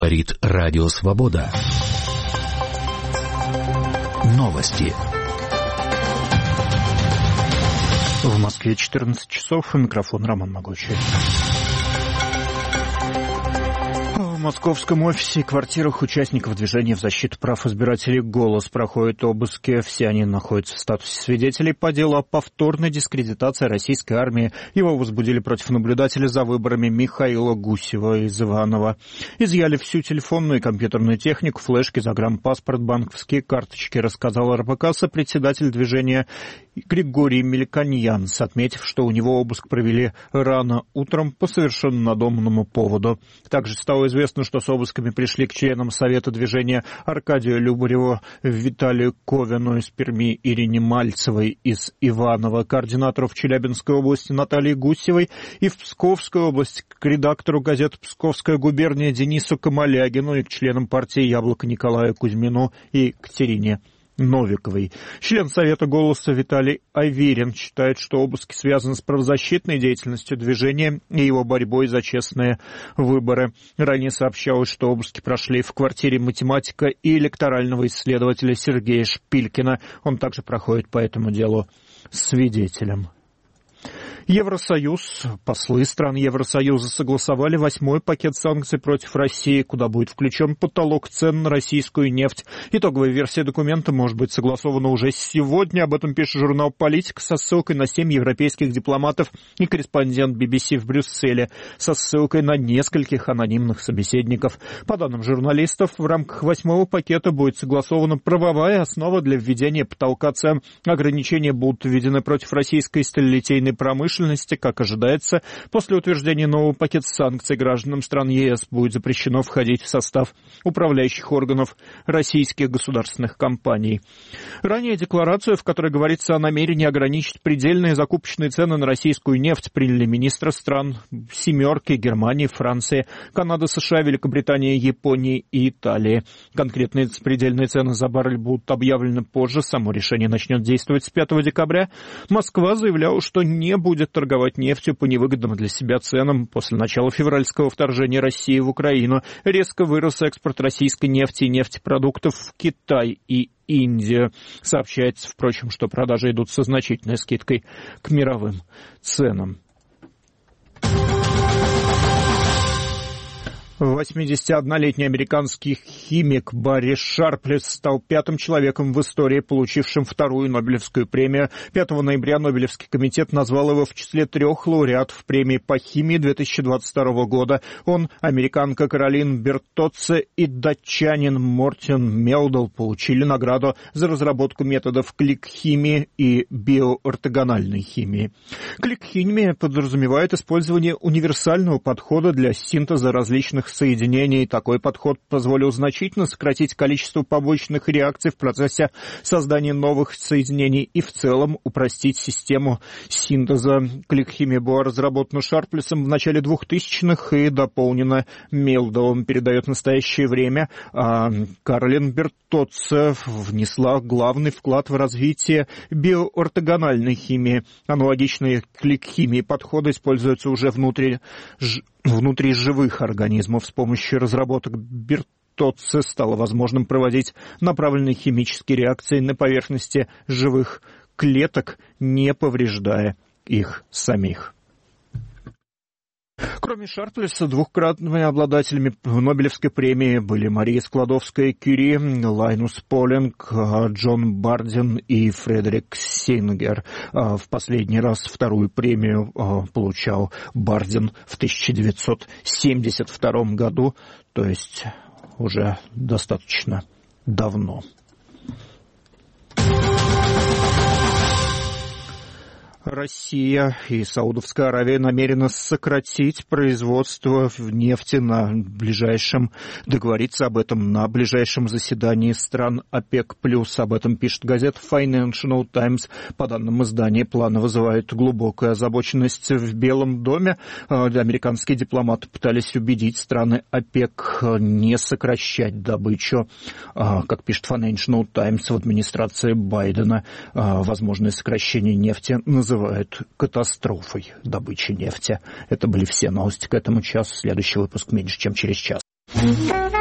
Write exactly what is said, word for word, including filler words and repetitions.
Говорит Радио Свобода. Новости. В Москве четырнадцать часов. Микрофон Роман Могучий. В московском офисе и квартирах участников движения в защиту прав избирателей «Голос» проходят обыски. Все они находятся в статусе свидетелей по делу о повторной дискредитации российской армии. Его возбудили против наблюдателя за выборами Михаила Гусева из Иваново. Изъяли всю телефонную и компьютерную технику, флешки, загранпаспорт, банковские карточки, рассказал эр бэ ка сопредседатель движения Григорий Меликоньянц, отметив, что у него обыск провели рано утром по совершенно надуманному поводу. Также стало известно, что с обысками пришли к членам Совета движения Аркадию Любареву, Виталию Ковину из Перми, Ирине Мальцевой из Иваново, координатору в Челябинской области Наталье Гусевой и в Псковской области к редактору газеты «Псковская губерния» Денису Камалягину и к членам партии «Яблоко» Николаю Кузьмину и Катерине Новиковой. Член Совета «Голоса» Виталий Айверин считает, что обыски связаны с правозащитной деятельностью движения и его борьбой за честные выборы. Ранее сообщалось, что обыски прошли в квартире математика и электорального исследователя Сергея Шпилькина. Он также проходит по этому делу свидетелем. Евросоюз, послы стран Евросоюза согласовали восьмой пакет санкций против России, куда будет включен потолок цен на российскую нефть. Итоговая версия документа может быть согласована уже сегодня. Об этом пишет журнал «Политика» со ссылкой на семь европейских дипломатов и корреспондент би би си в Брюсселе со ссылкой на нескольких анонимных собеседников. По данным журналистов, в рамках восьмого пакета будет согласована правовая основа для введения потолка цен. Ограничения будут введены против российской сталелитейной промышленности. Как ожидается, после утверждения нового пакета санкций гражданам стран е эс будет запрещено входить в состав управляющих органов российских государственных компаний. Ранее декларацию, в которой говорится о намерении ограничить предельные закупочные цены на российскую нефть, приняли министры стран «семерки» Германии, Франции, Канады, США, Великобритании, Японии и Италии. Конкретные предельные цены за баррель будут объявлены позже. Само решение начнет действовать с пятого декабря. Москва заявляла, что не будет торговать нефтью по невыгодным для себя ценам. После начала февральского вторжения России в Украину резко вырос экспорт российской нефти и нефтепродуктов в Китай и Индию. Сообщается, впрочем, что продажи идут со значительной скидкой к мировым ценам. восьмидесятиоднолетний американский химик Барри Шарплес стал пятым человеком в истории, получившим вторую Нобелевскую премию. пятого ноября Нобелевский комитет назвал его в числе трех лауреатов премии по химии две тысячи двадцать второго года. Он, американка Каролин Бертоцци и датчанин Мортен Мелдл получили награду за разработку методов клик-химии и биоортогональной химии. Клик-химия подразумевает использование универсального подхода для синтеза различных соединений. Такой подход позволил значительно сократить количество побочных реакций в процессе создания новых соединений и в целом упростить систему синтеза. Клик-химия была разработана Шарплесом в начале двухтысячных и дополнена Мелдовым. Передает настоящее время. А Каролин Бертоцци внесла главный вклад в развитие биоортогональной химии. Аналогичные клик-химии подходы используются уже внутри внутри живых организмов. С помощью разработок Бертоцци стало возможным проводить направленные химические реакции на поверхности живых клеток, не повреждая их самих. Кроме Шарплеса, двукратными обладателями Нобелевской премии были Мария Складовская-Кюри, Лайнус Полинг, Джон Бардин и Фредерик Сингер. В последний раз вторую премию получал Бардин в тысяча девятьсот семьдесят втором году, то есть уже достаточно давно. Россия и Саудовская Аравия намерены сократить производство нефти на ближайшем, договориться об этом на ближайшем заседании стран ОПЕК+. Об этом пишет газета Financial Times. По данным издания, планы вызывают глубокую озабоченность в Белом доме. Американские дипломаты пытались убедить страны ОПЕК не сокращать добычу. Как пишет Financial Times, в администрации Байдена возможное сокращение нефти называют катастрофой добычи нефти. Это были все новости к этому часу. Следующий выпуск меньше, чем через час.